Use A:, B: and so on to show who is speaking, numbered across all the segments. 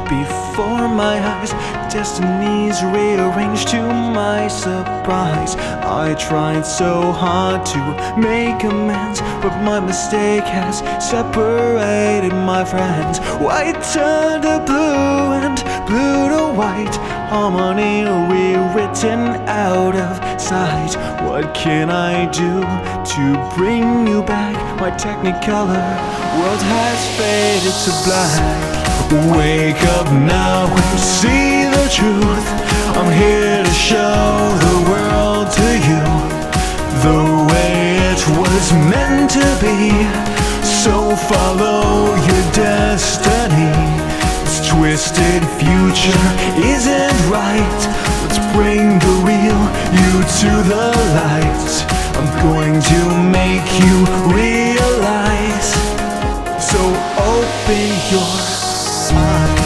A: before my eyes. Destiny's rearranged to my surprise. I tried so hard to make amends, but my mistake has separated my friends. White turned to blue and blue to white, harmony rewritten out of sight. What can I do to bring you back? My technicolor world has faded to black. Wake up now and see the truth. I'm here to show the world to you the way it was meant to be. So follow your destiny. This twisted future isn't right. Let's bring the real you to the light. I'm going to make you realize. So open your eyes.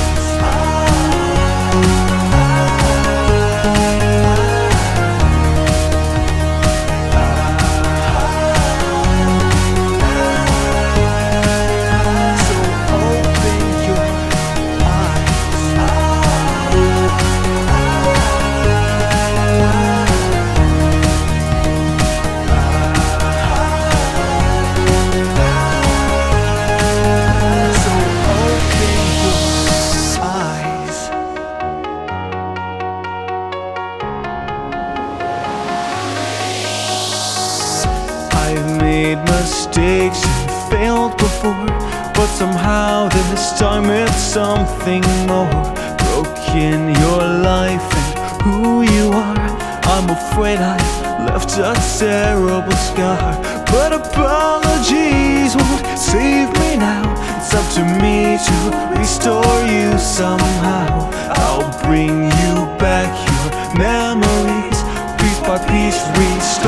A: I've made mistakes and failed before, but somehow this time it's something more. Broken your life and who you are. I'm afraid I left a terrible scar, but apologies won't save me now. It's up to me to restore you somehow. I'll bring you back your memories, piece by piece, restore